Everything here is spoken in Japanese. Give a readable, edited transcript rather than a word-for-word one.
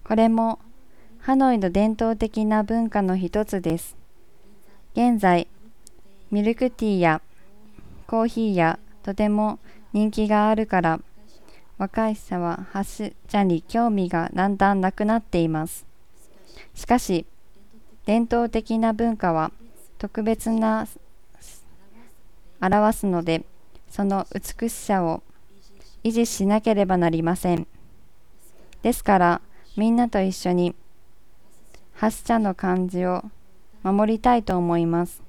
これもハノイの伝統的な文化の一つです。現在、ミルクティーやコーヒーやとても人気があるから、若い人は発茶に興味がだんだんなくなっています。しかし、伝統的な文化は特別な表すので、その美しさを維持しなければなりません。ですから、みんなと一緒に発茶の漢字を守りたいと思います。